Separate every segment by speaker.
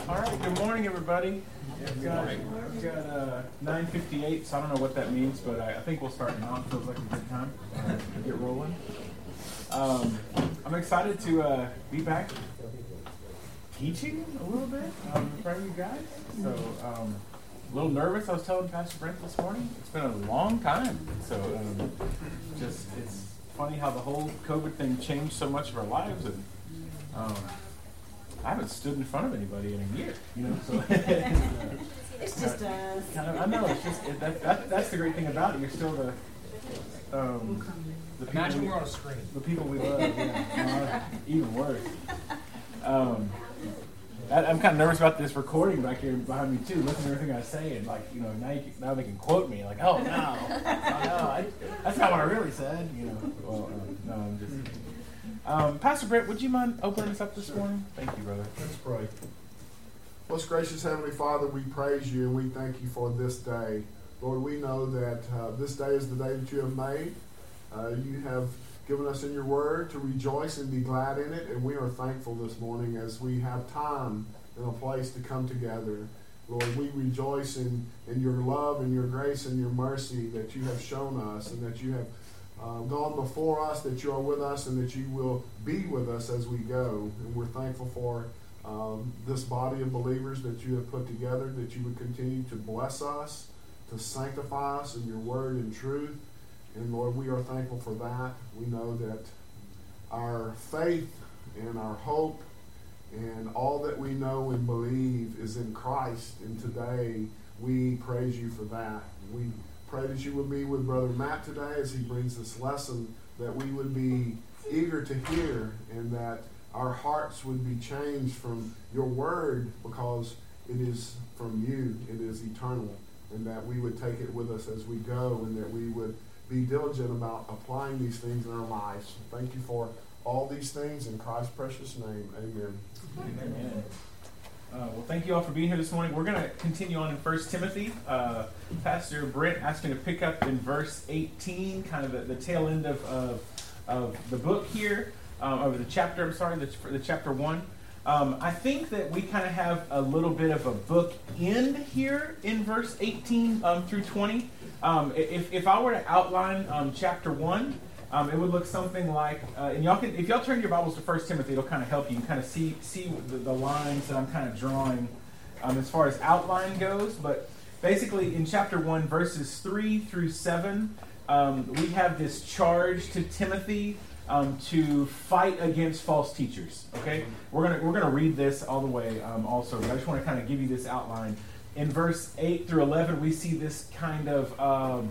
Speaker 1: All right, good morning, everybody. We've got 9:58, so I don't know what that means, but I think we'll start now. It feels like a good time to get rolling. I'm excited to be back teaching a little bit in front of you guys. So a little nervous. I was telling Pastor Brent this morning. It's been a long time. So it's funny how the whole COVID thing changed so much of our lives, and I haven't stood in front of anybody in a year, so
Speaker 2: it's just us.
Speaker 1: I know, it's just that's the great thing about it. You're still the
Speaker 3: Imagine we're on a screen.
Speaker 1: The people we love, even worse. I'm kind of nervous about this recording back here behind me too. Listen to everything I say, and now they can quote me. Like, oh no, that's not what I really said. Well, no, I'm just. Pastor Brett, would you mind opening us up this morning? Thank you, brother.
Speaker 4: Let's pray. Most gracious Heavenly Father, we praise you and we thank you for this day. Lord, we know that this day is the day that you have made. You have given us in your word to rejoice and be glad in it, and we are thankful this morning as we have time and a place to come together. Lord, we rejoice in your love and your grace and your mercy that you have shown us, and that you have gone before us, that you are with us, and that you will be with us as we go. And we're thankful for this body of believers that you have put together, that you would continue to bless us, to sanctify us in your word and truth. And Lord, we are thankful for that. We know that our faith and our hope and all that we know and believe is in Christ. And today we praise you for that. We pray that you would be with Brother Matt today as he brings this lesson, that we would be eager to hear, and that our hearts would be changed from your word, because it is from you, it is eternal, and that we would take it with us as we go, and that we would be diligent about applying these things in our lives. Thank you for all these things in Christ's precious name. Amen.
Speaker 1: Amen. Well, thank you all for being here this morning. We're going to continue on in 1 Timothy. Pastor Brent asked me to pick up in verse 18, kind of the tail end of the book here, of the chapter, the chapter 1. I think that we kind of have a little bit of a book end here in verse 18 through 20. If I were to outline chapter 1, it would look something like, and if y'all turn your Bibles to 1 Timothy, it'll kind of help you. You can kind of see the lines that I'm kind of drawing as far as outline goes. But basically, in chapter 1, verses 3 through 7, we have this charge to Timothy to fight against false teachers. Okay, we're gonna read this all the way also, but I just want to kind of give you this outline. In verse 8 through 11, we see this kind of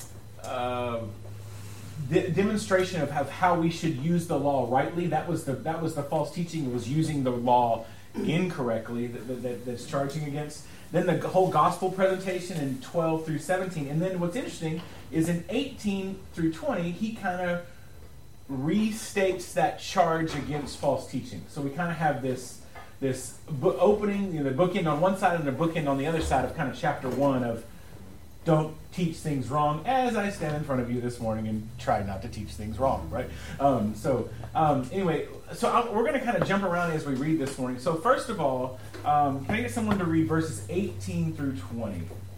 Speaker 1: demonstration of how we should use the law rightly. That was the false teaching. It was using the law incorrectly that's charging against. Then the whole gospel presentation in 12 through 17. And then what's interesting is in 18 through 20, he kind of restates that charge against false teaching. So we kind of have this book opening, the bookend on one side and the bookend on the other side of kind of chapter 1 of don't teach things wrong, as I stand in front of you this morning and try not to teach things wrong, right? Anyway, we're going to kind of jump around as we read this morning. So first of all, can I get someone to read verses 18 through 20?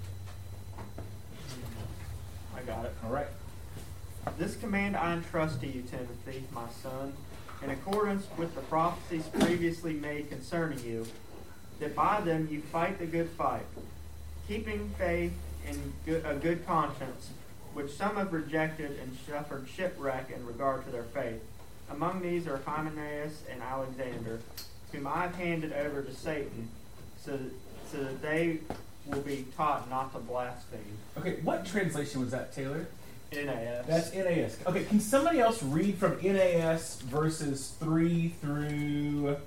Speaker 5: I got it.
Speaker 1: All right.
Speaker 5: This command I entrust to you, Timothy, my son, in accordance with the prophecies previously made concerning you, that by them you fight the good fight, keeping faith and a good conscience, which some have rejected and suffered shipwreck in regard to their faith. Among these are Hymenaeus and Alexander, whom I have handed over to Satan, so that they will be taught not to blaspheme.
Speaker 1: Okay, what translation was that, Taylor?
Speaker 5: NAS.
Speaker 1: That's NAS. Okay, can somebody else read from NAS verses 3 through...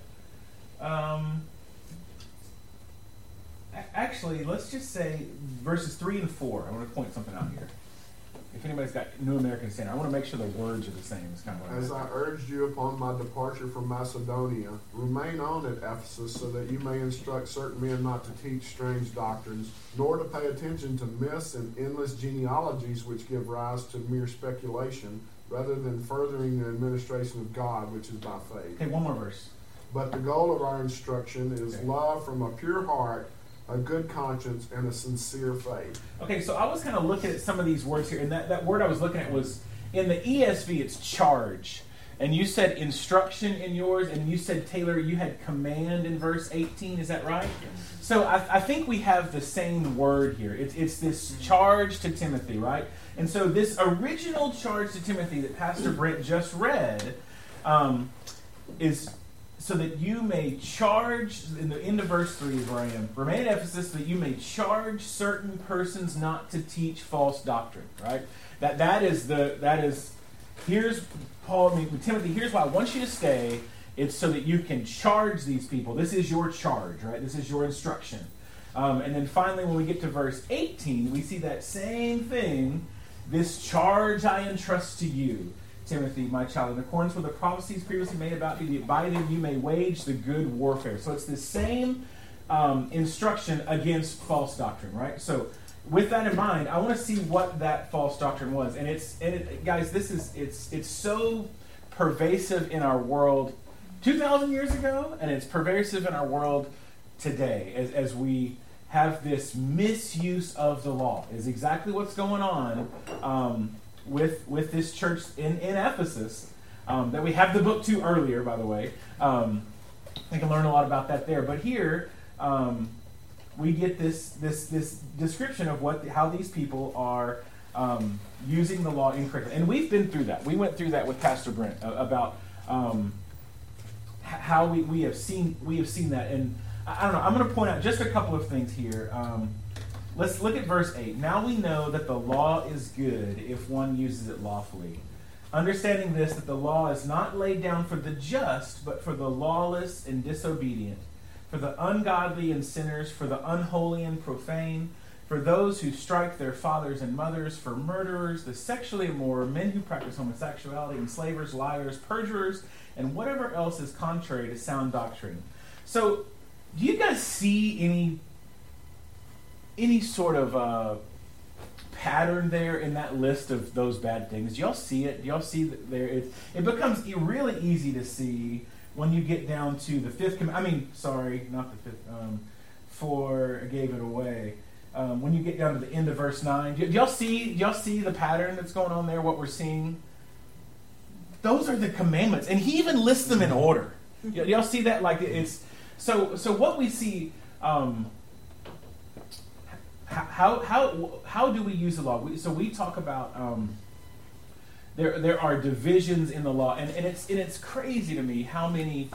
Speaker 1: Actually, let's just say verses 3 and 4. I want to point something out here. If anybody's got New American Standard, I want to make sure the words are the same. It's kind of what
Speaker 4: As I urged you upon my departure from Macedonia, remain on at Ephesus, so that you may instruct certain men not to teach strange doctrines, nor to pay attention to myths and endless genealogies which give rise to mere speculation, rather than furthering the administration of God, which is by faith.
Speaker 1: Okay, one more verse.
Speaker 4: but the goal of our instruction is love from a pure heart, a good conscience, and a sincere faith.
Speaker 1: Okay, so I was kind of looking at some of these words here, and that word I was looking at was, in the ESV, it's charge. And you said instruction in yours, and you said, Taylor, you had command in verse 18. Is that right?
Speaker 5: Yes.
Speaker 1: So I think we have the same word here. It's this charge to Timothy, right? And so this original charge to Timothy that Pastor Brent just read is so that you may charge, in the end of verse 3 is where I am, remain at Ephesus so that you may charge certain persons not to teach false doctrine, right? That is here's Paul, Timothy, here's why I want you to stay. It's so that you can charge these people. This is your charge, right? This is your instruction. And then finally, when we get to verse 18, we see that same thing. This charge I entrust to you, Timothy, my child, in accordance with the prophecies previously made about you, that by them you may wage the good warfare. So it's the same instruction against false doctrine, right? So with that in mind, I want to see what that false doctrine was. And guys, it's so pervasive in our world 2,000 years ago, and it's pervasive in our world today as we have this misuse of the law. Is exactly what's going on with this church in Ephesus. That we have the book to earlier, by the way. We can learn a lot about that there. But here, we get this description of how these people are using the law incorrectly, and we've been through that. We went through that with Pastor Brent about how we have seen that. And I don't know. I'm going to point out just a couple of things here. Let's look at verse 8. Now we know that the law is good if one uses it lawfully. Understanding this, that the law is not laid down for the just, but for the lawless and disobedient, for the ungodly and sinners, for the unholy and profane, for those who strike their fathers and mothers, for murderers, the sexually immoral, men who practice homosexuality, enslavers, liars, perjurers, and whatever else is contrary to sound doctrine. So, do you guys see any sort of pattern there in that list of those bad things? Do y'all see it? Do y'all see that there? It becomes really easy to see when you get down to the fifth commandment. I mean, sorry, not the fifth. For I gave it away. When you get down to the end of verse 9, do y'all see the pattern that's going on there? What we're seeing. Those are the commandments, and he even lists them in order. Y'all see that? Like it's so. What we see. How do we use the law? So we talk about there are divisions in the law, and it's crazy to me how many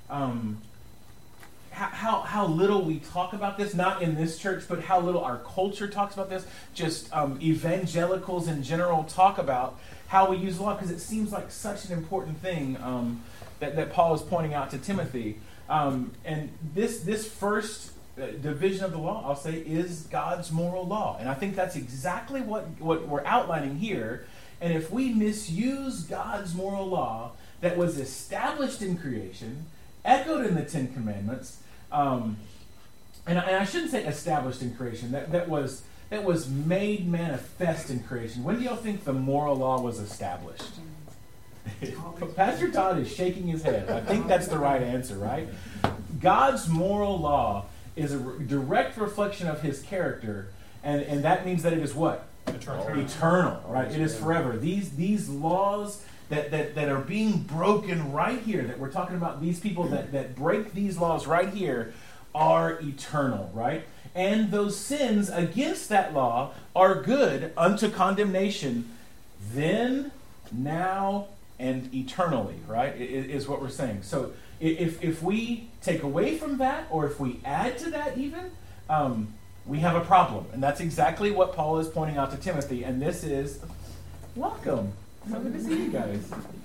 Speaker 1: how little we talk about this. Not in this church, but how little our culture talks about this. Just evangelicals in general talk about how we use the law, because it seems like such an important thing that Paul is pointing out to Timothy. And this first division of the law, I'll say, is God's moral law. And I think that's exactly what we're outlining here. And if we misuse God's moral law that was established in creation, echoed in the Ten Commandments, and I shouldn't say established in creation, that was made manifest in creation. When do y'all think the moral law was established? Pastor Todd is shaking his head. I think that's the right answer, right? God's moral law is a direct reflection of his character, and that means that it is what? Eternal, right? It is forever. These laws that are being broken right here, that we're talking about, these people that break these laws right here, are eternal, right? And those sins against that law are good unto condemnation then, now, and eternally, right? Is what we're saying. So if we take away from that, or if we add to that even, we have a problem. And that's exactly what Paul is pointing out to Timothy. And this is, welcome. So good to see you guys.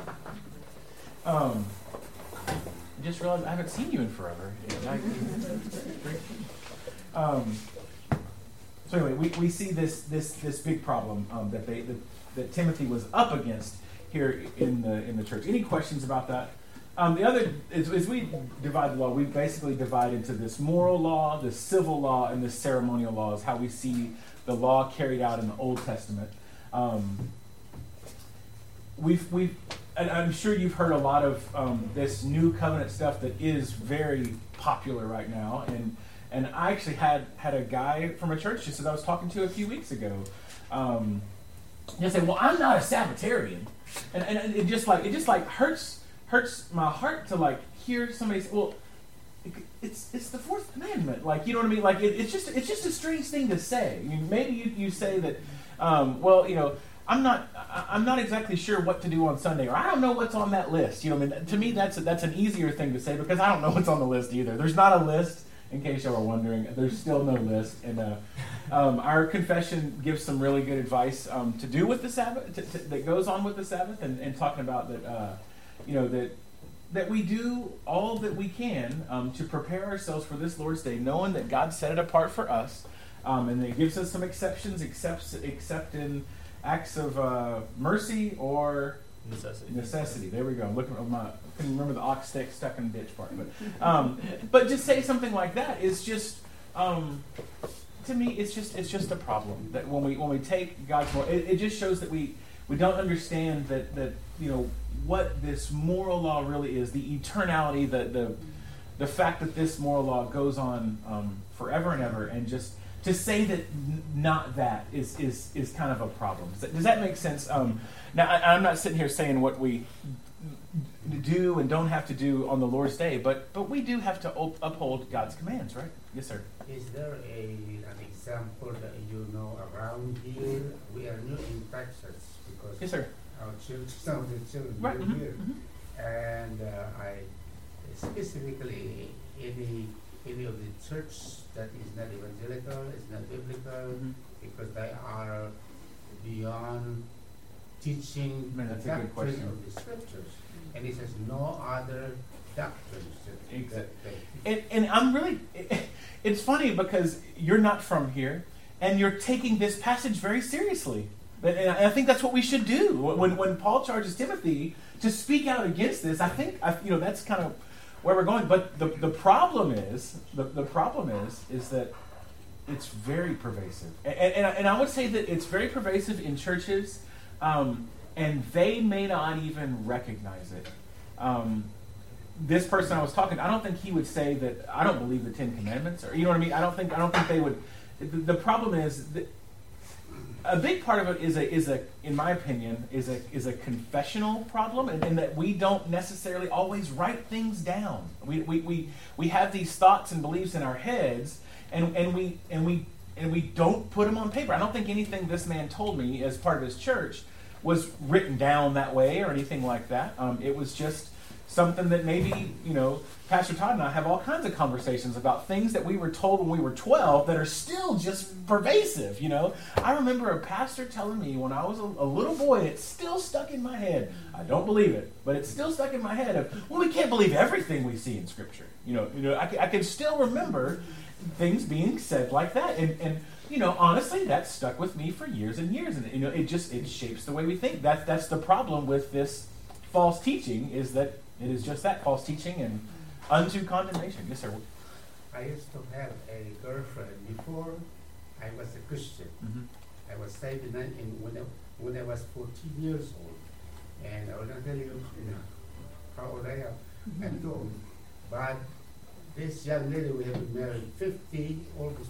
Speaker 1: I just realized I haven't seen you in forever. So anyway, we see this big problem that Timothy was up against here in the church. Any questions about that? The other is, as we divide the law, we basically divide into this moral law, the civil law, and the ceremonial law is how we see the law carried out in the Old Testament. We've and I'm sure you've heard a lot of this new covenant stuff that is very popular right now. And I actually had a guy from a church just that I was talking to a few weeks ago. He said, "Well, I'm not a Sabbatarian," and it just hurts my heart to like hear somebody say, "Well, it's the fourth commandment." Like, you know what I mean? Like it's just a strange thing to say. I mean, maybe you say that, well, you know, I'm not exactly sure what to do on Sunday, or I don't know what's on that list. You know, I mean, to me that's an easier thing to say because I don't know what's on the list either. There's not a list. In case y'all were wondering, there's still no list, and our confession gives some really good advice to do with the Sabbath, that goes on with the Sabbath, and talking about that, you know, that we do all that we can to prepare ourselves for this Lord's Day, knowing that God set it apart for us, and it gives us some exceptions, except in acts of mercy or necessity. There we go. I'm looking at I couldn't remember the ox stick stuck in the ditch part, but just say something like that is just to me it's just a problem that when we take God's moral, it just shows that we don't understand that you know what this moral law really is, the eternality, the fact that this moral law goes on forever and ever, and just to say that not that is kind of a problem. Does that make sense? Now, I'm not sitting here saying what we do and don't have to do on the Lord's Day, but we do have to uphold God's commands, right? Yes, sir.
Speaker 3: Is there an example that you know around here? We are new in Texas because
Speaker 1: Yes, sir.
Speaker 3: our children, some of the children
Speaker 1: Right.
Speaker 3: live
Speaker 1: Mm-hmm.
Speaker 3: here,
Speaker 1: Mm-hmm.
Speaker 3: and I specifically any of the church that is not evangelical, is not biblical,
Speaker 1: Mm-hmm.
Speaker 3: because they are beyond teaching
Speaker 1: Man,
Speaker 3: the
Speaker 1: that's a good
Speaker 3: doctrine
Speaker 1: question.
Speaker 3: of the scriptures, and it says no other doctrines.
Speaker 1: And I'm really, it's funny because you're not from here, and you're taking this passage very seriously. And I think that's what we should do. When Paul charges Timothy to speak out against this, I think that's kind of where we're going. But the problem is that it's very pervasive, and I would say that it's very pervasive in churches, and they may not even recognize it. This person I was talking to, I don't think he would say that I don't believe the Ten Commandments, or you know what I mean. I don't think they would. The problem is that a big part of it is a in my opinion is a confessional problem, and that we don't necessarily always write things down. We have these thoughts and beliefs in our heads, and we don't put them on paper. I don't think anything this man told me as part of his church was written down that way or anything like that. It was just something that maybe, Pastor Todd and I have all kinds of conversations about things that we were told when we were 12 that are still just pervasive, I remember a pastor telling me when I was a little boy, it's still stuck in my head. I don't believe it, but it's still stuck in my head well, we can't believe everything we see in Scripture. I can still remember things being said like that. And honestly, that stuck with me for years and years. And, it shapes the way we think. That's the problem with this false teaching, is that it is just that, false teaching and unto condemnation. Yes, sir.
Speaker 3: I used to have a girlfriend before I was a Christian.
Speaker 1: Mm-hmm.
Speaker 3: I was saved when I was 14 years old. And I will not tell you, how old I am. I'm too old. But this young lady, we have been married almost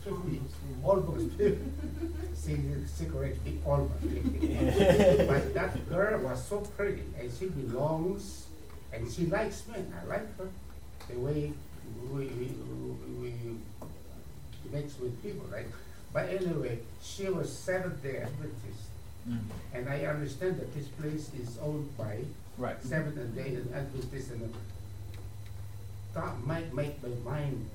Speaker 3: 50. She corrects me, almost 50. But that girl was so pretty, and she belongs, and she likes me. I like her. The way we mix with people, right? But anyway, she was Seventh-day Adventist.
Speaker 1: Mm.
Speaker 3: And I understand that this place is owned by
Speaker 1: Right.
Speaker 3: Seventh-day Adventists, and that might make my mind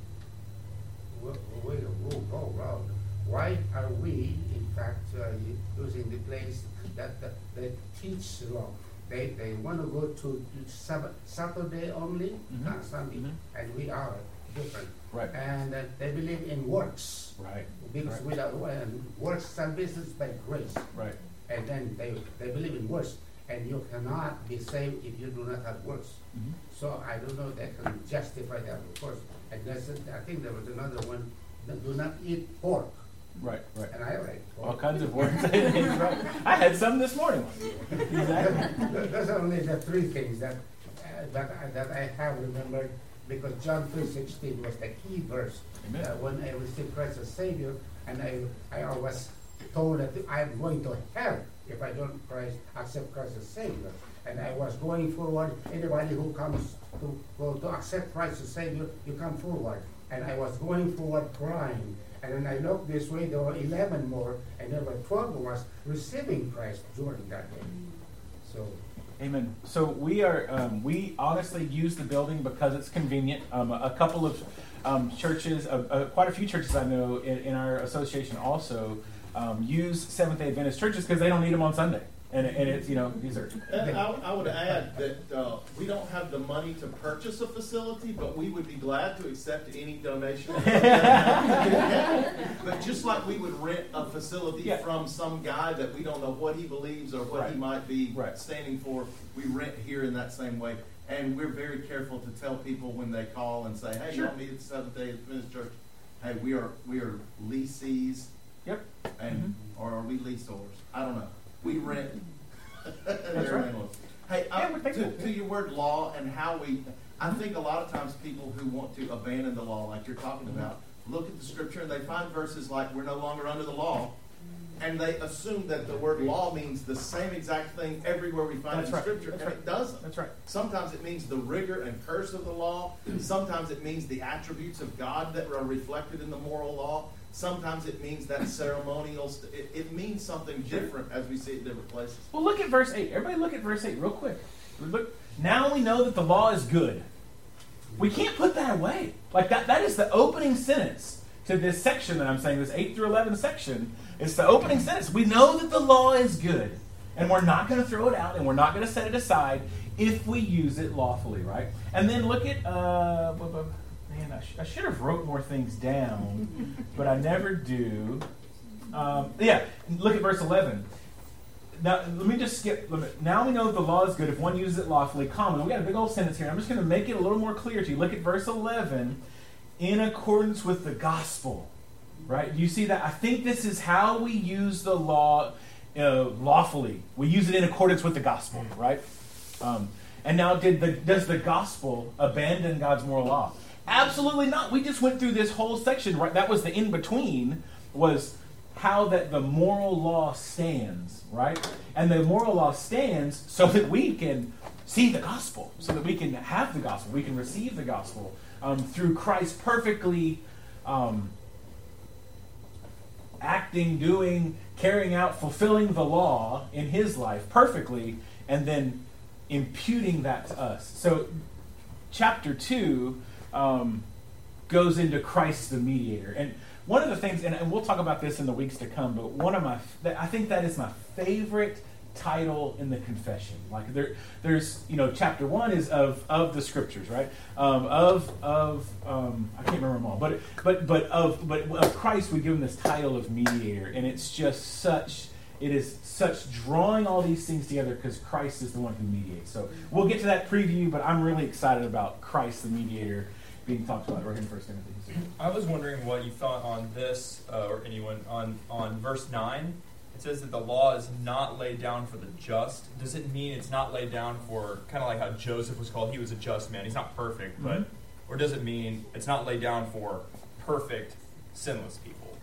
Speaker 3: go round. Why are we, in fact, using the place that teach law? They want to go to Saturday only,
Speaker 1: Mm-hmm.
Speaker 3: not Sunday,
Speaker 1: Mm-hmm.
Speaker 3: and we are different.
Speaker 1: Right.
Speaker 3: And they believe in works,
Speaker 1: Right.
Speaker 3: because
Speaker 1: Right.
Speaker 3: without works, salvation is by grace.
Speaker 1: Right.
Speaker 3: And then they believe in works, and you cannot be saved if you do not have works.
Speaker 1: Mm-hmm.
Speaker 3: So I don't know if they can justify that, of course. And I think there was another one, that do not eat pork.
Speaker 1: Right.
Speaker 3: And I write.
Speaker 1: All kinds of words. Right. I had some this morning. Exactly.
Speaker 3: Those are only the three things that I have remembered, because John 3:16 was the key verse.
Speaker 1: Amen.
Speaker 3: When I received Christ as Savior, and I was told that I'm going to hell if I don't accept Christ as Savior. And I was going forward. Anybody who comes to accept Christ as Savior, you come forward. And I was going forward crying. And then I looked this way, there were 11 more, and there were 12 of us receiving Christ during that day. So,
Speaker 1: amen. So we are, we honestly use the building because it's convenient. A couple of churches, quite a few churches I know in our association also use Seventh-day Adventist churches because they don't need them on Sunday. And it's, these are...
Speaker 6: I would add that we don't have the money to purchase a facility, but we would be glad to accept any donation. But just like we would rent a facility from some guy that we don't know what he believes or what he might be standing for, we rent here in that same way. And we're very careful to tell people when they call and say, hey, y'all meet at the Seventh-day Adventist Church. Hey, we are leasees.
Speaker 1: Yep.
Speaker 6: And or are we leaseors? I don't know. We rent.
Speaker 1: That's right.
Speaker 6: Hey, to your word law and how I think a lot of times people who want to abandon the law, like you're talking about, look at the scripture and they find verses like we're no longer under the law, and they assume that the word law means the same exact thing everywhere we find it in scripture, and it doesn't.
Speaker 1: That's right.
Speaker 6: Sometimes it means the rigor and curse of the law. Sometimes it means the attributes of God that are reflected in the moral law. Sometimes it means that ceremonial. It means something different as we see it in different places.
Speaker 1: Well, look at verse 8. Everybody look at verse 8 real quick. Look. Now we know that the law is good. We can't put that away. Like that is the opening sentence to this section that I'm saying, this 8 through 11 section. It's the opening sentence. We know that the law is good. And we're not going to throw it out and we're not going to set it aside if we use it lawfully, right? And then look at... Man, I should have wrote more things down, but I never do. Look at verse 11. Now, let me just skip. Now we know that the law is good if one uses it lawfully, comma. We got a big old sentence here. I'm just going to make it a little more clear to you. Look at verse 11. In accordance with the gospel, right? You see that? I think this is how we use the law lawfully. We use it in accordance with the gospel, right? And now, does the gospel abandon God's moral law? Absolutely not. We just went through this whole section, right? That was the in-between, was how that the moral law stands, right? And the moral law stands so that we can see the gospel, so that we can have the gospel, we can receive the gospel through Christ perfectly acting, doing, carrying out, fulfilling the law in his life perfectly, and then imputing that to us. So chapter 2 goes into Christ the mediator. And one of the things, and we'll talk about this in the weeks to come, but I think that is my favorite title in the confession. Like there's chapter 1 is of the scriptures, right? I can't remember them all, but of Christ we give him this title of mediator, and it's just such drawing all these things together because Christ is the one who mediates. So we'll get to that preview, but I'm really excited about Christ the mediator being talked about right in 1 Timothy.
Speaker 7: I was wondering what you thought on this, or anyone, on verse 9. It says that the law is not laid down for the just. Does it mean it's not laid down for, kind of like how Joseph was called, he was a just man. He's not perfect, but, or does it mean it's not laid down for perfect, sinless people?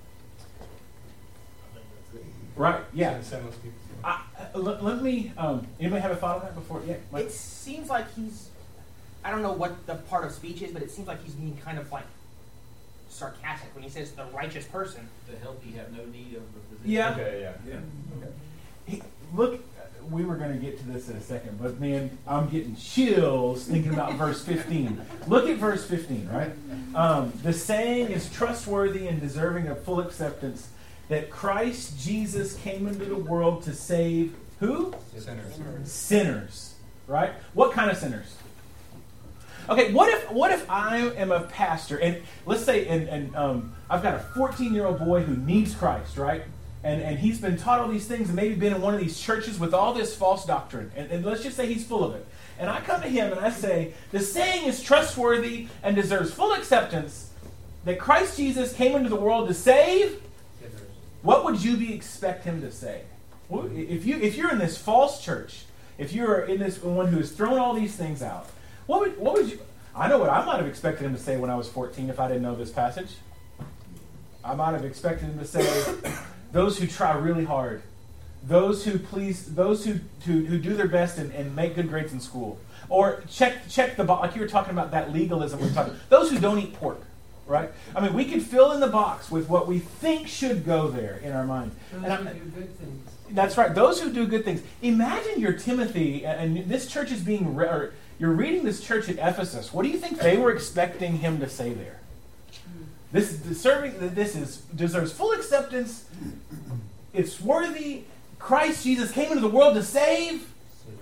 Speaker 1: Right, yeah.
Speaker 7: Sinless people.
Speaker 1: Let me, anybody have a thought on that before? Yeah, Mike?
Speaker 8: It seems like I don't know what the part of speech is, but it seems like he's being kind of like sarcastic when he says the righteous person.
Speaker 9: The healthy have no need of the physician.
Speaker 1: Yeah.
Speaker 7: Okay, yeah.
Speaker 1: Okay. Look, we were going to get to this in a second, but man, I'm getting chills thinking about verse 15. Look at verse 15, right? The saying is trustworthy and deserving of full acceptance that Christ Jesus came into the world to save who?
Speaker 7: Sinners.
Speaker 1: Sinners, right? What kind of sinners? Okay, what if I am a pastor, and let's say, and I've got a 14-year-old boy who needs Christ, right? And he's been taught all these things and maybe been in one of these churches with all this false doctrine, and let's just say he's full of it. And I come to him and I say, the saying is trustworthy and deserves full acceptance that Christ Jesus came into the world to save what would you expect him to say? If you're in this false church, if you're in this one who has thrown all these things out, what would you? I know what I might have expected him to say when I was 14 if I didn't know this passage. I might have expected him to say, those who try really hard, those who do their best and make good grades in school, or check the box, like you were talking about that legalism. We're talking those who don't eat pork, right? I mean, we could fill in the box with what we think should go there in our mind.
Speaker 3: Those who do good things.
Speaker 1: That's right. Those who do good things. Imagine you're Timothy, and this church is being you're reading this church at Ephesus. What do you think they were expecting him to say there? This deserves full acceptance. It's worthy. Christ Jesus came into the world to save.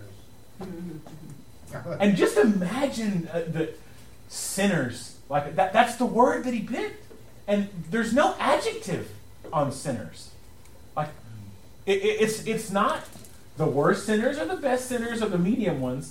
Speaker 1: And just imagine the sinners like that. That's the word that he picked, and there's no adjective on sinners. Like it's not the worst sinners or the best sinners or the medium ones.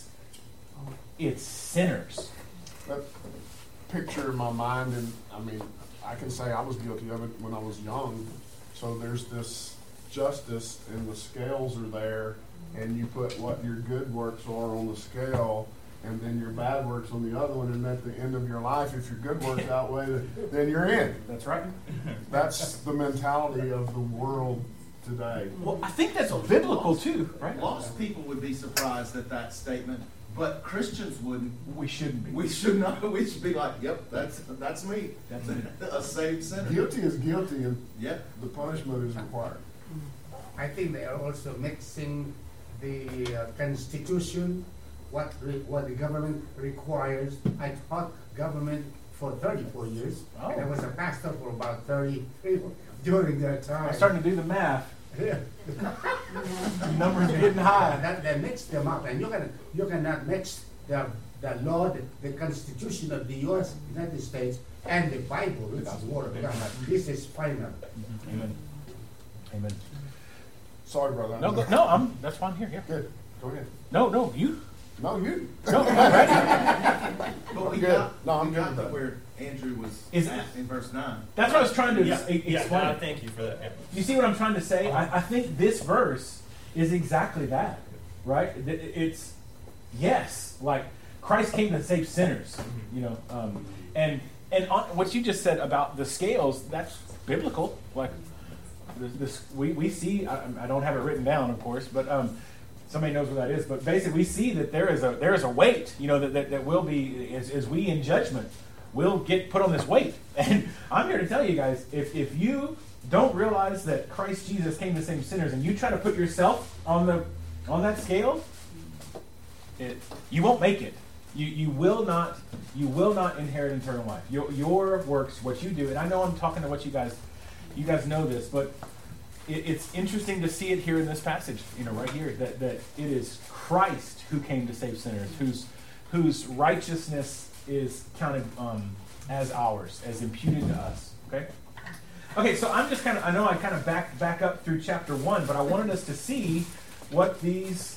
Speaker 1: It's sinners.
Speaker 4: That picture in my mind, and I mean, I can say I was guilty of it when I was young. So there's this justice, and the scales are there, and you put what your good works are on the scale, and then your bad works on the other one, and at the end of your life, if your good works outweigh it, then you're in.
Speaker 1: That's right.
Speaker 4: That's the mentality of the world today.
Speaker 1: Well, I think that's biblical too, right?
Speaker 6: Lost people would be surprised at that statement, but Christians wouldn't.
Speaker 1: We shouldn't be.
Speaker 6: We should not. We should be like, yep, that's me.
Speaker 1: That's it.
Speaker 6: A saved sinner.
Speaker 4: Guilty is guilty, and
Speaker 6: Yep.
Speaker 4: the punishment is required.
Speaker 3: I think they are also mixing the Constitution, what the government requires. I taught government for 34 years, and I was a pastor for about 33 during that time.
Speaker 1: I'm starting to do the math.
Speaker 3: Yeah.
Speaker 1: The numbers are getting high.
Speaker 3: They mix them up, and you cannot mix the law, the Constitution of the U.S. United States, and the Bible. It's the Word of God. This is final.
Speaker 1: Amen. Amen.
Speaker 4: Sorry, brother.
Speaker 1: That's fine. Here.
Speaker 4: Good. Go ahead.
Speaker 1: No, you.
Speaker 4: No, you.
Speaker 1: No, I'm ready.
Speaker 6: But we
Speaker 4: good.
Speaker 6: got,
Speaker 4: No, I'm
Speaker 6: we
Speaker 4: good
Speaker 6: got
Speaker 4: with
Speaker 6: to
Speaker 4: that.
Speaker 6: where Andrew was
Speaker 1: Is-
Speaker 6: at in verse 9.
Speaker 1: That's what I was trying to
Speaker 7: Yeah,
Speaker 1: explain.
Speaker 7: thank you for that. Yeah.
Speaker 1: You see what I'm trying to say? I think this verse is exactly that, right? It's yes, like Christ came to save sinners, you know, and on, what you just said about the scales, that's biblical. Like we see. I don't have it written down, of course, but somebody knows what that is. But basically, we see that there is a weight, you know, that will be as we in judgment will get put on this weight. And I'm here to tell you guys, if you don't realize that Christ Jesus came to save sinners, and you try to put yourself on that scale, you won't make it. You will not inherit eternal life. Your works, what you do, and I know I'm talking to what you guys know this, but it's interesting to see it here in this passage, you know, right here, that it is Christ who came to save sinners, whose righteousness is counted as ours, as imputed to us. Okay, so I'm just I know I kind of back up through chapter 1, but I wanted us to see what these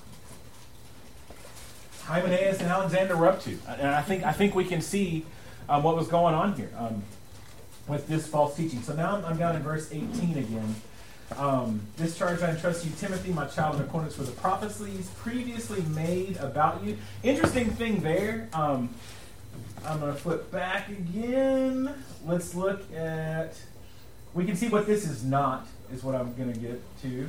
Speaker 1: Hymenaeus and Alexander were up to. And I think we can see what was going on here with this false teaching. So now I'm down in verse 18 again. This charge I entrust you, Timothy, my child, in accordance with the prophecies previously made about you. Interesting thing there. I'm going to flip back again. Let's look at... We can see what this is not, is what I'm going to get to.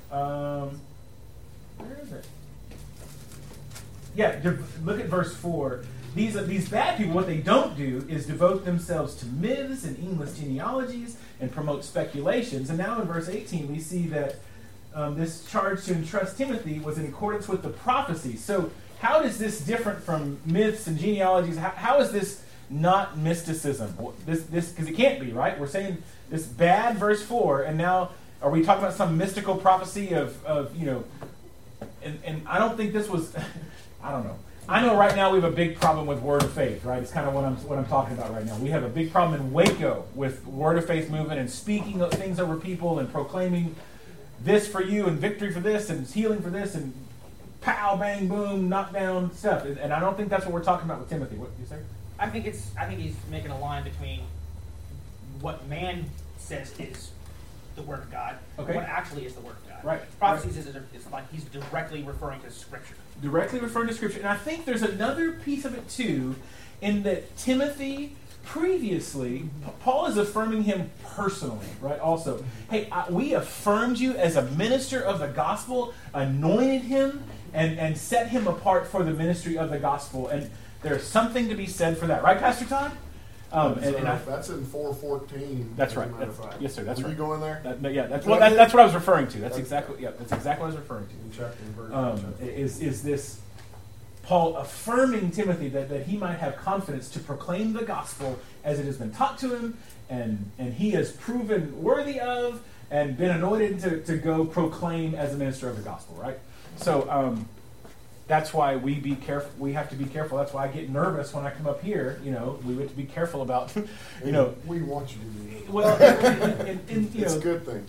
Speaker 1: Where is it? Yeah, look at verse 4. These bad people, what they don't do is devote themselves to myths and English genealogies and promote speculations. And now in verse 18, we see that this charge to entrust Timothy was in accordance with the prophecies. So how is this different from myths and genealogies? How is this not mysticism? This because it can't be, right? We're saying this bad verse 4, and now are we talking about some mystical prophecy of you know? And I don't think this was. I don't know. I know right now we have a big problem with Word of Faith, right? It's kind of what I'm talking about right now. We have a big problem in Waco with Word of Faith movement and speaking things over people and proclaiming this for you and victory for this and healing for this and pow, bang, boom, knockdown stuff. And I don't think that's what we're talking about with Timothy. What do you say?
Speaker 8: I think he's making a line between what man says is the Word of God.
Speaker 1: Okay.
Speaker 8: What actually is the Word of God.
Speaker 1: Right.
Speaker 8: Prophecies is like he's directly referring to Scripture.
Speaker 1: Directly referring to Scripture. And I think there's another piece of it, too, in that Timothy, previously, Paul is affirming him personally, right? Also, hey, we affirmed you as a minister of the gospel, anointed him, and set him apart for the ministry of the gospel. And there's something to be said for that. Right, Pastor Todd?
Speaker 4: That's in 4:14.
Speaker 1: That's
Speaker 4: as a
Speaker 1: right.
Speaker 4: matter of fact.
Speaker 1: Yes, sir. That's
Speaker 4: Were
Speaker 1: right.
Speaker 4: you going there?
Speaker 1: That's what I was referring to. That's exactly what I was referring to.
Speaker 4: In chapter and verse.
Speaker 1: Is this Paul affirming Timothy that he might have confidence to proclaim the gospel as it has been taught to him, and he has proven worthy of and been anointed to go proclaim as a minister of the gospel, right? So that's why we be careful. We have to be careful. That's why I get nervous when I come up here. We have to be careful about,
Speaker 4: We want you to be.
Speaker 1: Well,
Speaker 4: It's a good thing.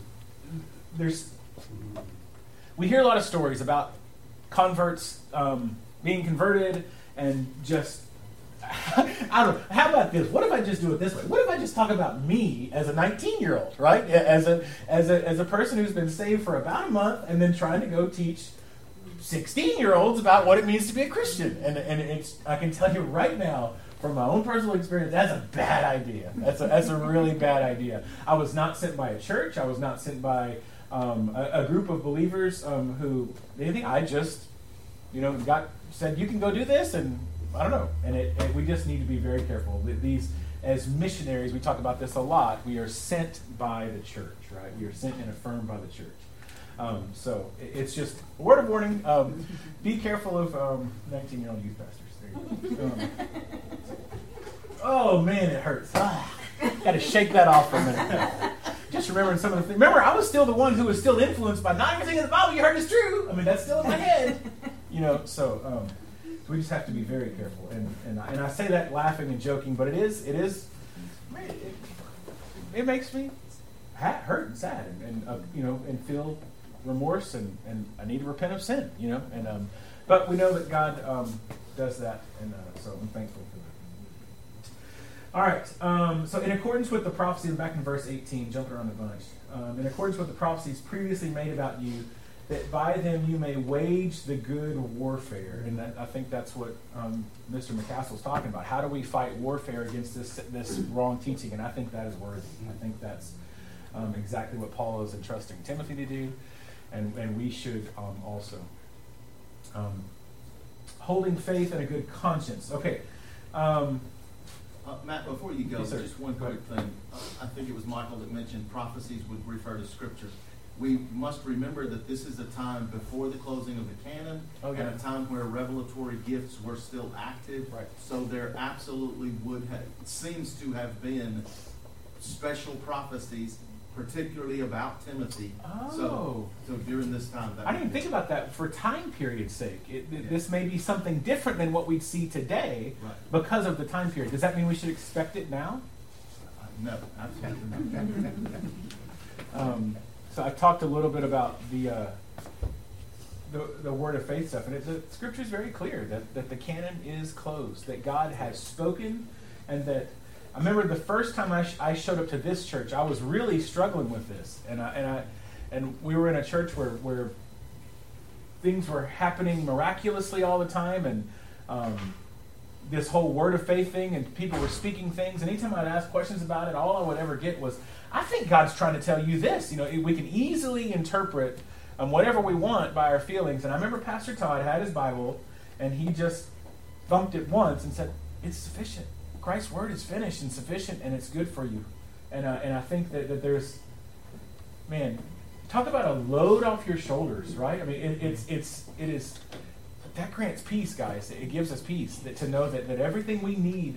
Speaker 1: We hear a lot of stories about converts being converted and just, I don't know, how about this? What if I just do it this way? What if I just talk about me as a 19-year-old, right? As a person who's been saved for about a month and then trying to go teach 16-year-olds about what it means to be a Christian. And it's, I can tell you right now, from my own personal experience, that's a bad idea. That's a really bad idea. I was not sent by a church. I was not sent by a group of believers who anything. I just, said you can go do this, and I don't know. And we just need to be very careful. These, as missionaries, we talk about this a lot. We are sent by the church, right? We are sent and affirmed by the church. So it's just a word of warning. Be careful of 19-year-old youth pastors. There you go. Oh man, it hurts. Got to shake that off for a minute. Just remembering some of the things. Remember, I was still the one who was still influenced by not everything in the Bible you heard is true. I mean, that's still in my head. So we just have to be very careful. And I say that laughing and joking, but it is. It makes me hurt and sad, and feel remorse, and I need to repent of sin. But we know that God does that, and so I'm thankful for that. All right, so in accordance with the prophecy, back in verse 18, jumping around a bunch, in accordance with the prophecies previously made about you, that by them you may wage the good warfare. And I think that's what Mr. McCassell's talking about. How do we fight warfare against this wrong teaching? And I think that is worthy. I think that's exactly what Paul is entrusting Timothy to do, and we should also. Holding faith and a good conscience. Okay.
Speaker 6: Matt, before you go,
Speaker 1: Yes, sir.
Speaker 6: just one quick thing. I think it was Michael that mentioned prophecies would refer to Scripture. We must remember that this is a time before the closing of the canon, and a time where revelatory gifts were still active.
Speaker 1: Right.
Speaker 6: So there absolutely seems to have been special prophecies, particularly about Timothy.
Speaker 1: Oh.
Speaker 6: So during this time.
Speaker 1: I didn't think about that for time period's sake. This may be something different than what we'd see today because of the time period. Does that mean we should expect it now?
Speaker 6: No, absolutely not.
Speaker 1: So I talked a little bit about the word of faith stuff, and the Scripture is very clear that the canon is closed, that God has spoken, and that I remember the first time I showed up to this church, I was really struggling with this, and we were in a church where things were happening miraculously all the time, and this whole word of faith thing, and people were speaking things, and anytime I'd ask questions about it, all I would ever get was, I think God's trying to tell you this. We can easily interpret whatever we want by our feelings. And I remember Pastor Todd had his Bible, and he just thumped it once and said, it's sufficient. Christ's word is finished and sufficient, and it's good for you. And I think that there's, man, talk about a load off your shoulders, right? I mean, it is, that grants peace, guys. It gives us peace to know that everything we need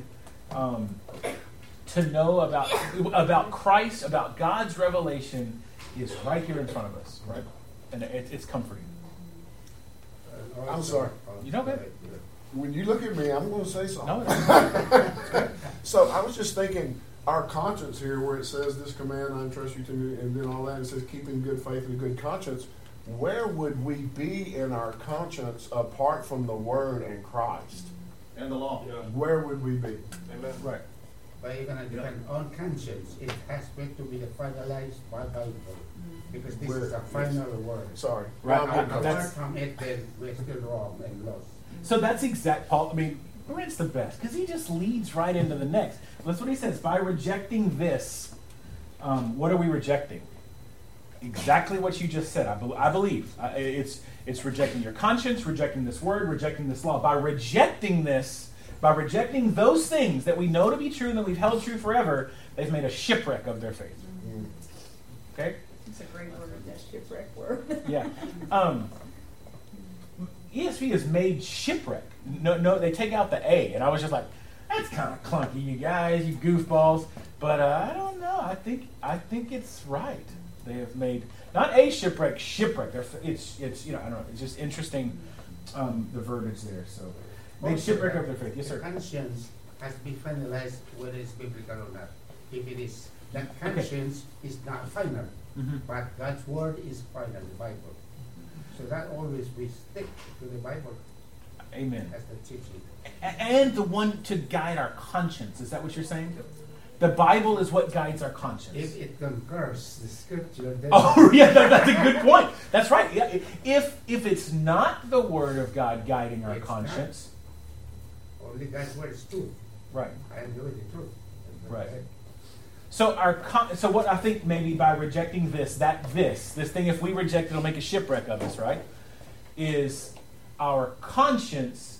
Speaker 1: to know about Christ, about God's revelation, is right here in front of us, right? And it's comforting.
Speaker 4: I'm sorry.
Speaker 1: You know that?
Speaker 4: When you look at me, I'm going to say something.
Speaker 1: No,
Speaker 4: So I was just thinking, our conscience here, where it says this command, I entrust you to, and then all that, it says keeping good faith and a good conscience. Where would we be in our conscience apart from the Word and Christ?
Speaker 6: And the law.
Speaker 4: Where would we be?
Speaker 1: Right.
Speaker 3: but you're gonna depend on conscience. It has to be finalized by Bible, because this is a final word.
Speaker 4: Sorry.
Speaker 1: Right,
Speaker 4: Ron,
Speaker 1: I-
Speaker 4: Coach.
Speaker 3: Apart
Speaker 1: that's-
Speaker 3: from it, then we're still wrong and lost.
Speaker 1: So that's exact, Paul. I mean, Brent's the best because he just leads right into the next. That's what he says. By rejecting this, what are we rejecting? Exactly what you just said. I believe it's rejecting your conscience, rejecting this word, rejecting this law. By rejecting this, by rejecting those things that we know to be true and that we've held true forever, they've made a shipwreck of their faith. Okay.
Speaker 2: It's a great word, that shipwreck word.
Speaker 1: Yeah. ESV has made shipwreck. No, they take out the A, and I was just like, that's kind of clunky, you guys, you goofballs. But I don't know. I think it's right. They have made not a shipwreck, shipwreck. It's I don't know. It's just interesting, the verbiage there. So made
Speaker 3: Also,
Speaker 1: shipwreck of their faith. Yes,
Speaker 3: the
Speaker 1: sir.
Speaker 3: conscience has to be finalized whether it's biblical or not. If it is, that conscience is not final,
Speaker 1: Mm-hmm.
Speaker 3: but God's word is final, the Bible. So that always we stick to the Bible
Speaker 1: Amen.
Speaker 3: as the teaching.
Speaker 1: And the one to guide our conscience. Is that what you're saying? The Bible is what guides our conscience.
Speaker 3: If it concurs the scripture, then
Speaker 1: Oh, yeah, that's a good point. That's right. Yeah, if it's not the Word of God guiding our
Speaker 3: It's
Speaker 1: conscience,
Speaker 3: only God's word is truth.
Speaker 1: right?
Speaker 3: I am doing the truth.
Speaker 1: Right. So so what I think maybe by rejecting this thing, if we reject it, it'll make a shipwreck of us, right? Is our conscience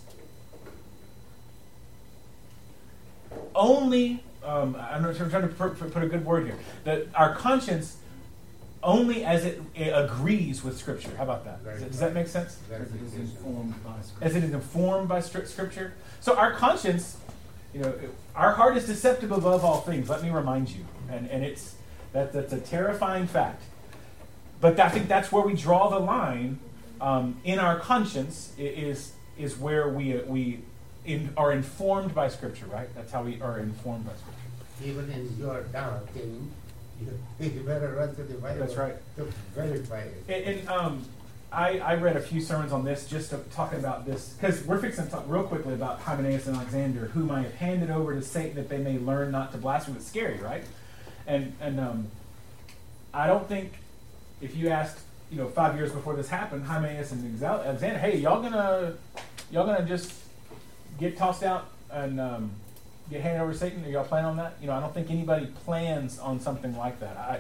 Speaker 1: only? I'm trying to put a good word here. That our conscience only as it agrees with Scripture. How about that? Does that make sense? As it is informed by Scripture. So our conscience, our heart is deceptive above all things. Let me remind you, and that's a terrifying fact. But I think that's where we draw the line in our conscience. Is where we are informed by Scripture, right? That's how we are informed by Scripture.
Speaker 3: Even in your doubting, you better run to the Bible.
Speaker 1: That's right.
Speaker 3: To verify it.
Speaker 1: And I read a few sermons on this, just talking about this, because we're fixing to talk real quickly about Hymenaeus and Alexander, whom I have handed over to Satan that they may learn not to blaspheme. It's scary, right? And I don't think if you asked 5 years before this happened, Hymenaeus and Alexander, hey, y'all gonna just get tossed out and get handed over to Satan? Are y'all planning on that? I don't think anybody plans on something like that.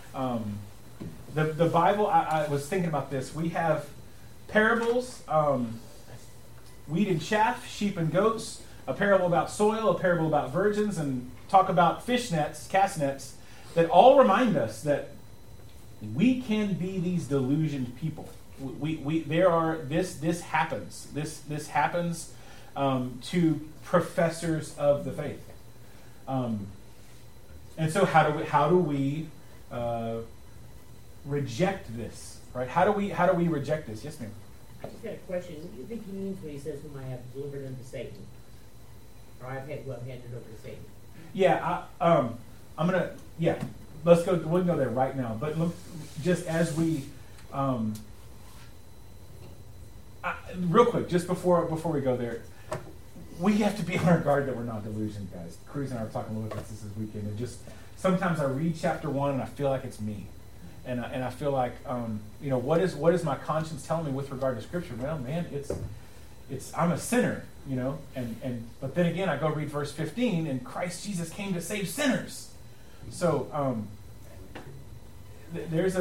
Speaker 1: The Bible, I was thinking about this. We have parables, wheat and chaff, sheep and goats, a parable about soil, a parable about virgins, and talk about fish nets, cast nets, that all remind us that we can be these delusioned people. This happens. This happens to professors of the faith. And so how do we reject this, right? How do we reject this? Yes, ma'am.
Speaker 10: I just got a question. What do you think he means when he says, "Whom I have delivered unto Satan," or "I've handed over to Satan"?
Speaker 1: Yeah, I'm gonna. Yeah, let's go. We'll go there right now. But look, just as we, real quick, just before we go there, we have to be on our guard that we're not delusioned, guys. Cruz and I were talking a little bit this weekend, and just sometimes I read chapter 1 and I feel like it's me. And I feel like, what is my conscience telling me with regard to Scripture? Well, man, it's I'm a sinner, but then again, I go read verse 15, and Christ Jesus came to save sinners. So there's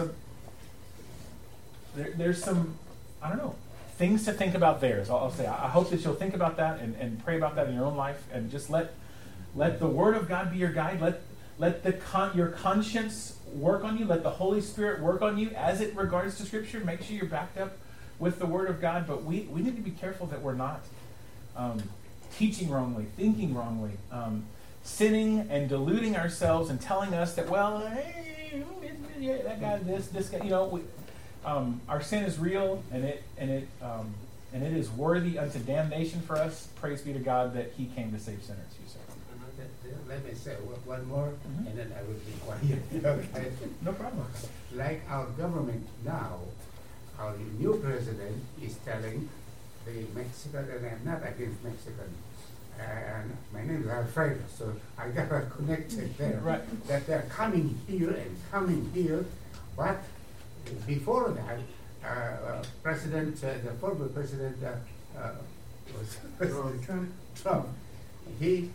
Speaker 1: some, I don't know, things to think about there. So I'll say, I hope that you'll think about that and pray about that in your own life, and just let the Word of God be your guide. Let your conscience work on you. Let the Holy Spirit work on you as it regards to Scripture. Make sure you're backed up with the Word of God. But we need to be careful that we're not teaching wrongly, thinking wrongly, sinning and deluding ourselves and telling us that, well, hey, that guy, this guy, our sin is real, and it is worthy unto damnation for us. Praise be to God that He came to save sinners. You say.
Speaker 3: Let me say one more, and then I will be quiet. Okay?
Speaker 1: No problem.
Speaker 3: Like our government now, our new president is telling the Mexican, and I'm not against Mexican, and my name is Alfredo, so I got connected there.
Speaker 1: Right.
Speaker 3: That they're coming here and coming here, but before that, the former president was Trump. He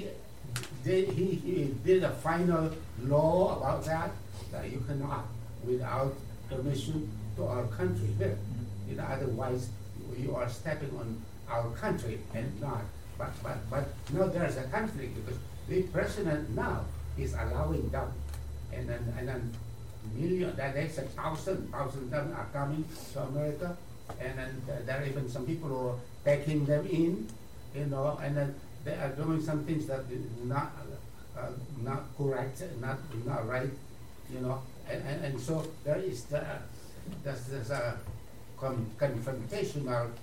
Speaker 3: did a final law about that you cannot without permission to our country here. You know, otherwise you are stepping on our country and not. But now there's a conflict because the president now is allowing them, and then million, that is 1,000 of them are coming to America, and then there are even some people who are taking them in, you know, and then they are doing some things that is not correct, not right, you know, and so there is there's a confrontational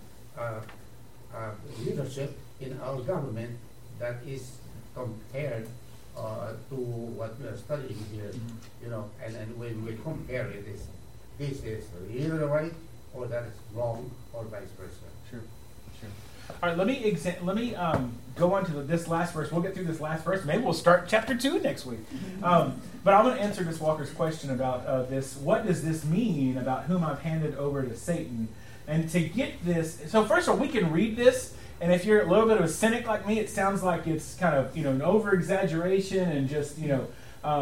Speaker 3: leadership in our government that is compared to what we are studying here, you know, and when we compare it, this is either right or that is wrong or vice versa.
Speaker 1: Sure. All right, let me go on to this last verse. We'll get through this last verse. Maybe we'll start chapter 2 next week. But I'm going to answer Ms. Walker's question about this. What does this mean about whom I've handed over to Satan? And to get this, so first of all, we can read this, and if you're a little bit of a cynic like me, it sounds like it's kind of, you know, an over-exaggeration and just, you know,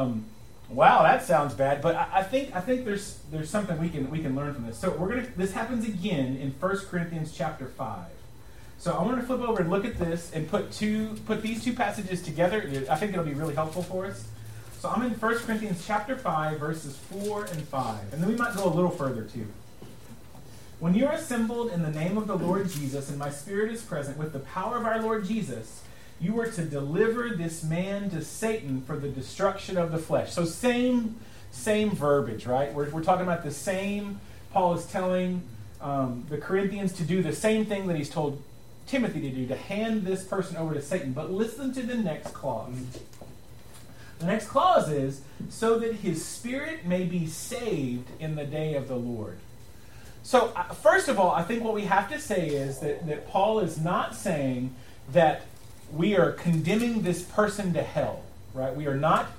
Speaker 1: wow, that sounds bad. But I think there's something we can learn from this. So this happens again in 1 Corinthians chapter 5. So I want to flip over and look at this and put these two passages together. I think it'll be really helpful for us. So I'm in 1 Corinthians chapter 5, verses 4 and 5. And then we might go a little further too. When you're assembled in the name of the Lord Jesus, and my spirit is present with the power of our Lord Jesus, you are to deliver this man to Satan for the destruction of the flesh. So same verbiage, right? We're talking about the same. Paul is telling the Corinthians to do the same thing that he's told Timothy to do, to hand this person over to Satan. But listen to the next clause. The next clause is, so that his spirit may be saved in the day of the Lord. So, first of all, I think what we have to say is that Paul is not saying that we are condemning this person to hell, right? We are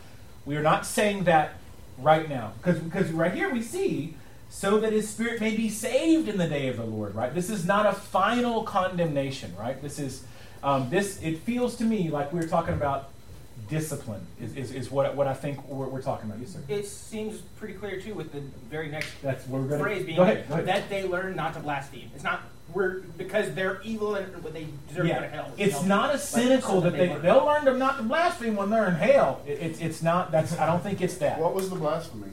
Speaker 1: not saying that right now. Because right here we see, so that his spirit may be saved in the day of the Lord, right? This is not a final condemnation, right? This is, it feels to me like we're talking about discipline is what I think we're talking about. Yes, sir.
Speaker 8: It seems pretty clear too with the very next
Speaker 1: Go
Speaker 8: phrase being
Speaker 1: ahead.
Speaker 8: that they learn not to blaspheme. It's not because they're evil and they deserve to go to hell.
Speaker 1: It's not a cynical that they'll learn to not to blaspheme when they're in hell. It's not. I don't think it's that.
Speaker 4: What was the blasphemy?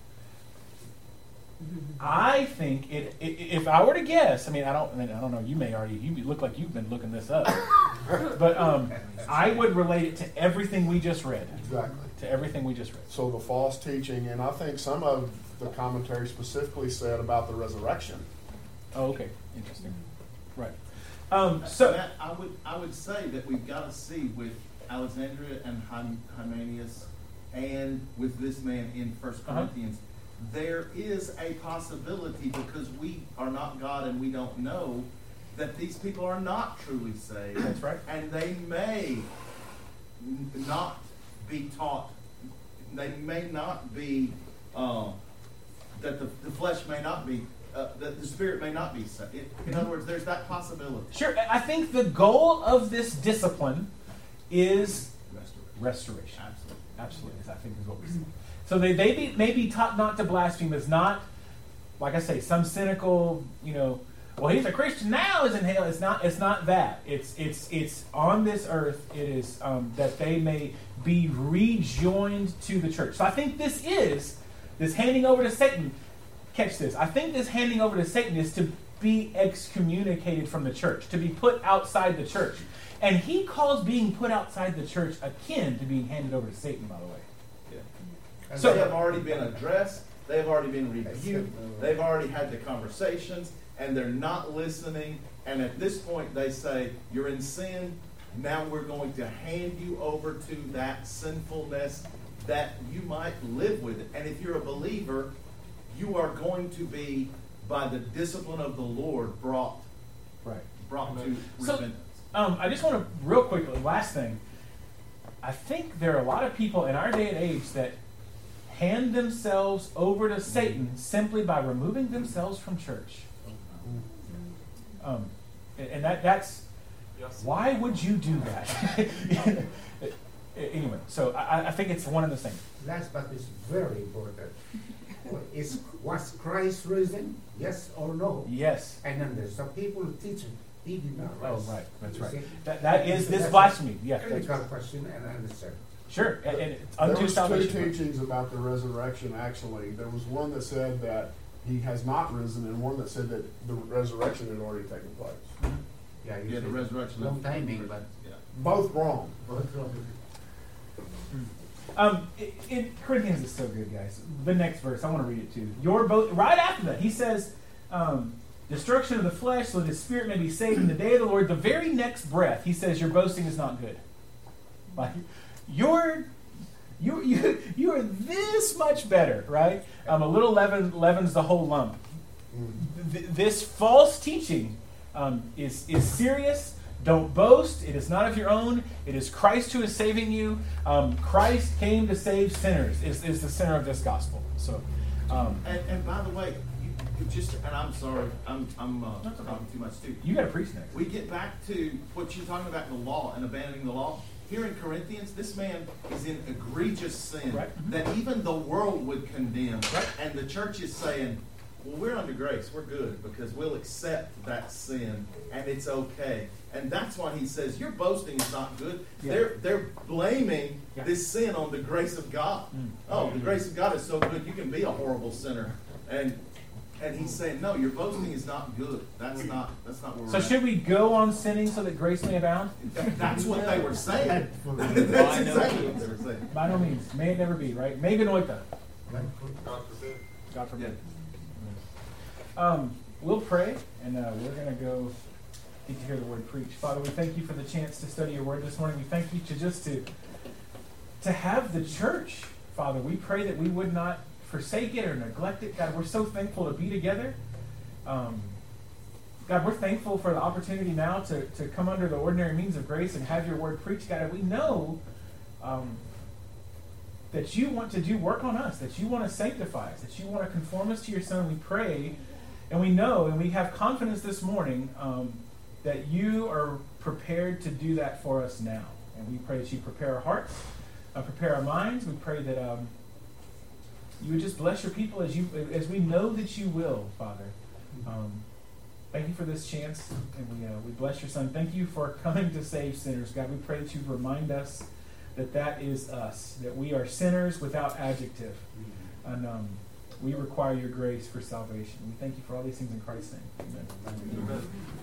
Speaker 1: I think if I were to guess, I don't know. You may already. You look like you've been looking this up, but I would relate it to everything we just read.
Speaker 4: Exactly.
Speaker 1: To everything we just read.
Speaker 4: So the false teaching, and I think some of the commentary specifically said about the resurrection.
Speaker 1: Oh, okay, interesting. Right.
Speaker 6: So that, I would say that we've got to see with Alexandria and Hymenaeus, and with this man in 1 Corinthians. There is a possibility, because we are not God and we don't know, that these people are not truly saved.
Speaker 1: That's right.
Speaker 6: And they may not be taught, they may not be, that the flesh may not be, that the spirit may not be saved. In other words, there's that possibility.
Speaker 1: Sure. I think the goal of this discipline is restoration. Absolutely. I think is what we're saying. So they may be taught not to blaspheme is not, like I say, some cynical, well, he's a Christian now, is in hell. It's not that. It's on this earth. It is that they may be rejoined to the church. So I think this handing over to Satan. Catch this. I think this handing over to Satan is to be excommunicated from the church, to be put outside the church. And he calls being put outside the church akin to being handed over to Satan, by the way.
Speaker 6: And so they have already been addressed, they have already been rebuked, they've already had the conversations, and they're not listening. And at this point they say, you're in sin, now we're going to hand you over to that sinfulness that you might live with it. And if you're a believer, you are going to be, by the discipline of the Lord, brought to repentance.
Speaker 1: I just want to, real quickly, last thing. I think there are a lot of people in our day and age that hand themselves over to Satan simply by removing themselves from church. And that's, why would you do that? Anyway, so I think it's one and the same.
Speaker 3: Last but is very important. Was Christ risen? Yes or no?
Speaker 1: Yes.
Speaker 3: And then there's some people teaching he did not rise.
Speaker 1: Oh, right. That's
Speaker 3: You
Speaker 1: right.
Speaker 3: see?
Speaker 1: That is this
Speaker 3: That's
Speaker 1: blasphemy. Yeah.
Speaker 3: a critical question, and I understand.
Speaker 1: Sure. And it's
Speaker 4: There
Speaker 1: unto
Speaker 4: was two
Speaker 1: salvation.
Speaker 4: teachings about the resurrection, actually. There was one that said that he has not risen, and one that said that the resurrection had already taken place.
Speaker 3: Yeah, you
Speaker 6: Yeah, the
Speaker 3: see,
Speaker 6: resurrection.
Speaker 3: long timing, but
Speaker 6: Yeah.
Speaker 4: Both wrong.
Speaker 1: Corinthians is so good, guys. The next verse, I want to read it too. Your boast, right after that, he says, destruction of the flesh, so that the spirit may be saved in the day of the Lord. The very next breath, he says, your boasting is not good. Like, you are this much better, right? A little leaven leavens the whole lump. This false teaching is serious. Don't boast. It is not of your own. It is Christ who is saving you. Christ came to save sinners. Is the center of this gospel. So,
Speaker 6: And by the way, you just, and I'm sorry, I'm talking too much too.
Speaker 1: you got to preach next.
Speaker 6: We get back to what you're talking about in the law and abandoning the law. Here in Corinthians, this man is in egregious sin
Speaker 1: Right.
Speaker 6: that even the world would condemn.
Speaker 1: Right.
Speaker 6: And the church is saying, well, we're under grace. We're good because we'll accept that sin and it's okay. And that's why he says, your boasting is not good.
Speaker 1: Yeah.
Speaker 6: They're blaming
Speaker 1: Yeah.
Speaker 6: this sin on the grace of God. Oh, the grace of God is so good. You can be a horrible sinner. And he's saying, no, your boasting is not good. That's not where we're
Speaker 1: So
Speaker 6: at.
Speaker 1: should we go on sinning so that grace may abound?
Speaker 6: That's what they were saying.
Speaker 9: By
Speaker 6: That's
Speaker 9: no
Speaker 6: exactly
Speaker 9: means.
Speaker 6: what they were saying.
Speaker 1: By no means. May it never be, right? May genoita.
Speaker 4: God forbid.
Speaker 1: God forbid. We'll pray, and we're going to go get to hear the word preached. Father, we thank you for the chance to study your word this morning. We thank you to have the church, Father. We pray that we would not forsake it or neglect it. God, we're so thankful to be together. God, we're thankful for the opportunity now to come under the ordinary means of grace and have your word preached. God, we know that you want to do work on us, that you want to sanctify us, that you want to conform us to your Son. We pray, and we know, and we have confidence this morning that you are prepared to do that for us now. And we pray that you prepare our hearts, prepare our minds. We pray that you would just bless your people as we know that you will, Father. Thank you for this chance, and we bless your Son. Thank you for coming to save sinners. God, we pray that you remind us that is us, that we are sinners without adjective, and we require your grace for salvation. We thank you for all these things in Christ's name. Amen.
Speaker 4: Amen.